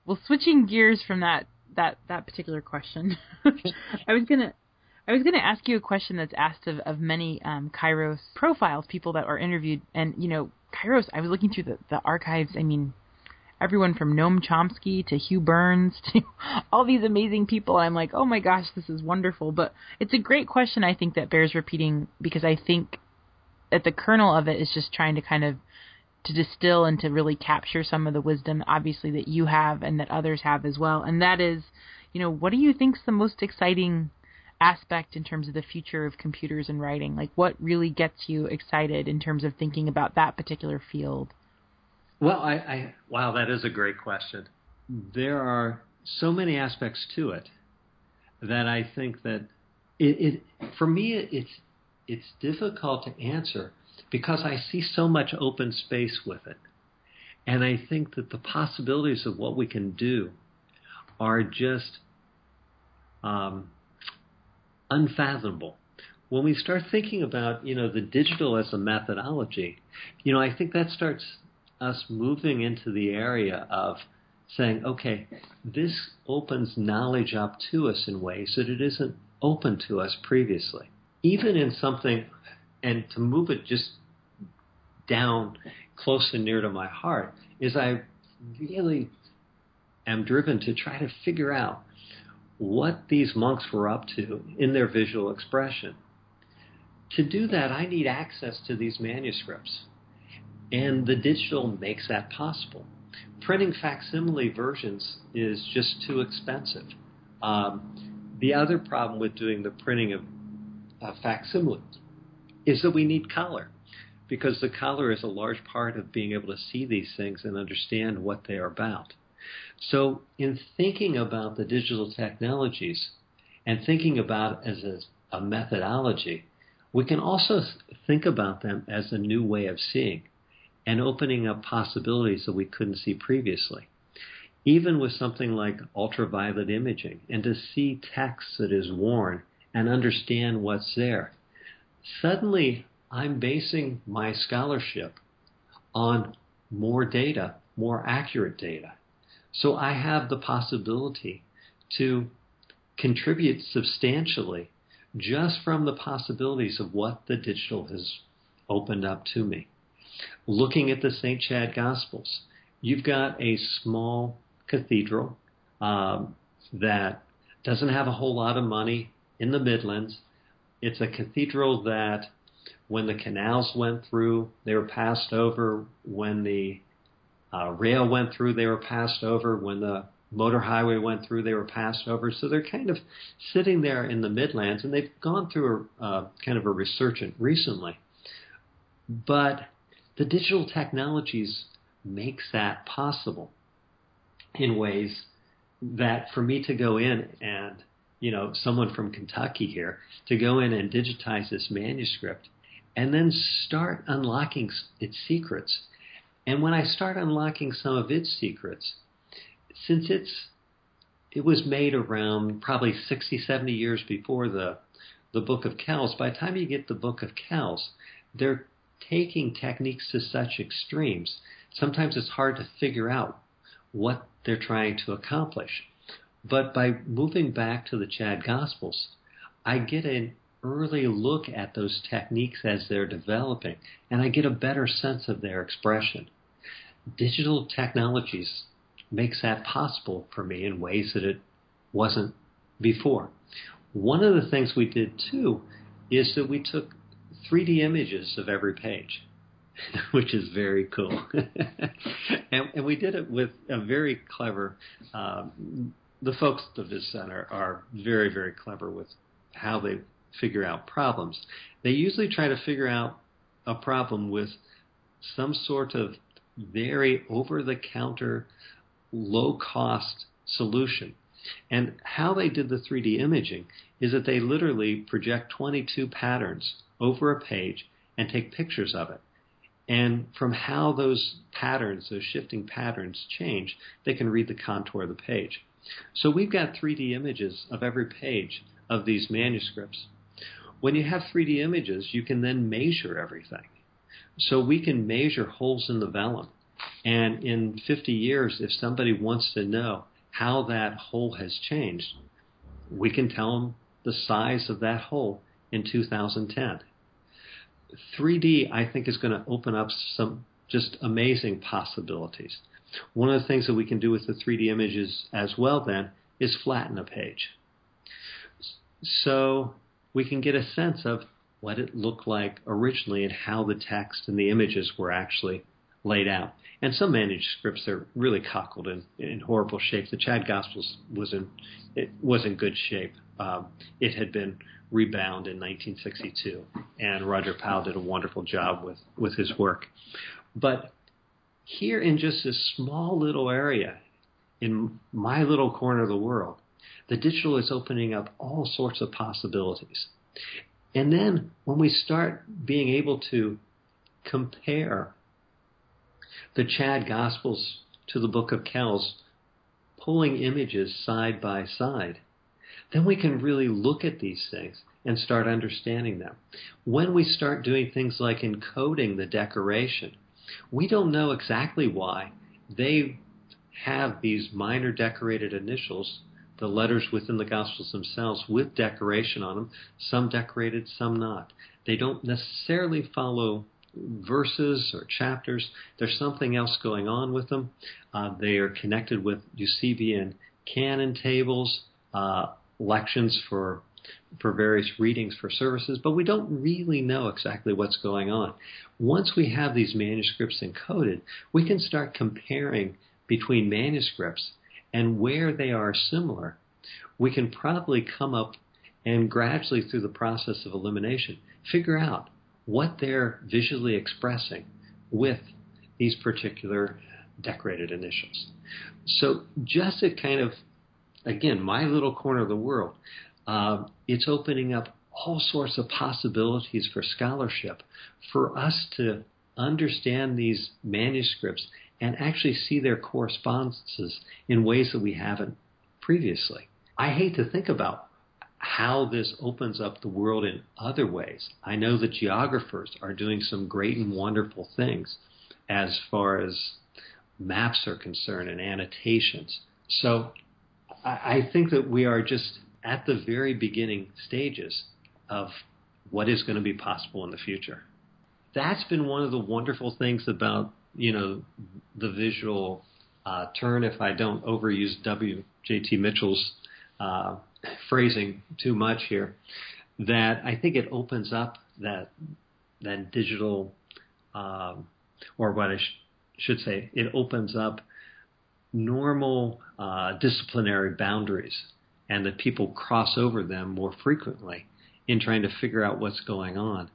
Well, switching gears from that particular question, I was gonna ask you a question that's asked of many Kairos profiles, people that are interviewed, and Kairos. I was looking through the archives. I mean, everyone from Noam Chomsky to Hugh Burns to all these amazing people. I'm like, oh my gosh, this is wonderful. But it's a great question, I think, that bears repeating, because I think at the kernel of it is just trying to kind of to distill and to really capture some of the wisdom, obviously, that you have and that others have as well. And that is, what do you think's the most exciting aspect in terms of the future of computers and writing? Like, what really gets you excited in terms of thinking about that particular field? Well, wow, that is a great question. There are so many aspects to it that I think that for me, it's difficult to answer because I see so much open space with it. And I think that the possibilities of what we can do are just unfathomable. When we start thinking about, the digital as a methodology, I think that starts us moving into the area of saying, okay, this opens knowledge up to us in ways that it isn't open to us previously. Even in something, and to move it just down close and near to my heart, is I really am driven to try to figure out what these monks were up to in their visual expression. To do that, I need access to these manuscripts. And the digital makes that possible. Printing facsimile versions is just too expensive. The other problem with doing the printing of facsimiles is that we need color, because the color is a large part of being able to see these things and understand what they are about. So in thinking about the digital technologies and thinking about it as a methodology, we can also think about them as a new way of seeing and opening up possibilities that we couldn't see previously. Even with something like ultraviolet imaging, and to see text that is worn and understand what's there. Suddenly, I'm basing my scholarship on more data, more accurate data. So I have the possibility to contribute substantially just from the possibilities of what the digital has opened up to me. Looking at the St. Chad Gospels, you've got a small cathedral that doesn't have a whole lot of money in the Midlands. It's a cathedral that when the canals went through, they were passed over. When the rail went through, they were passed over. When the motor highway went through, they were passed over. So they're kind of sitting there in the Midlands, and they've gone through kind of a resurgence recently. But the digital technologies makes that possible in ways that for me to go in and, someone from Kentucky here, to go in and digitize this manuscript and then start unlocking its secrets. And when I start unlocking some of its secrets, since it was made around probably 60, 70 years before the Book of Kells, by the time you get the Book of Kells, they're taking techniques to such extremes. Sometimes it's hard to figure out what they're trying to accomplish. But by moving back to the Chad Gospels, I get an early look at those techniques as they're developing, and I get a better sense of their expression. Digital technologies makes that possible for me in ways that it wasn't before. One of the things we did, too, is that we took 3D images of every page, which is very cool. and we did it with a very clever, the folks of this center are very, very clever with how they figure out problems. They usually try to figure out a problem with some sort of very over-the-counter, low-cost solution. And how they did the 3D imaging is that they literally project 22 patterns over a page and take pictures of it. And from how those patterns, those shifting patterns change, they can read the contour of the page. So we've got 3D images of every page of these manuscripts. When you have 3D images, you can then measure everything. So we can measure holes in the vellum And in 50 years, if somebody wants to know how that hole has changed, we can tell them the size of that hole in 2010. 3D, I think, is going to open up some just amazing possibilities. One of the things that we can do with the 3D images as well then is flatten a page. So we can get a sense of what it looked like originally and how the text and the images were actually laid out. And some manuscripts are really cockled in horrible shape. The Chad Gospels was in good shape. It had been rebound in 1962, and Roger Powell did a wonderful job with his work. But here in just this small little area, in my little corner of the world, the digital is opening up all sorts of possibilities. And then when we start being able to compare the Chad Gospels to the Book of Kells, pulling images side by side, then we can really look at these things and start understanding them. When we start doing things like encoding the decoration, we don't know exactly why they have these minor decorated initials, the letters within the Gospels themselves, with decoration on them, some decorated, some not. They don't necessarily follow verses or chapters. There's something else going on with them. They are connected with Eusebian canon tables, lections for various readings for services, but we don't really know exactly what's going on. Once we have these manuscripts encoded, we can start comparing between manuscripts, and where they are similar, we can probably come up and gradually through the process of elimination figure out what they're visually expressing with these particular decorated initials. So just at kind of, again, my little corner of the world, it's opening up all sorts of possibilities for scholarship, for us to understand these manuscripts and actually see their correspondences in ways that we haven't previously. I hate to think about how this opens up the world in other ways. I know that geographers are doing some great and wonderful things as far as maps are concerned and annotations. So I think that we are just at the very beginning stages of what is going to be possible in the future. That's been one of the wonderful things about, the visual turn, if I don't overuse W.J.T. Mitchell's phrasing too much here, that I think it opens up that digital, or what I should say, it opens up normal disciplinary boundaries, and that people cross over them more frequently in trying to figure out what's going on.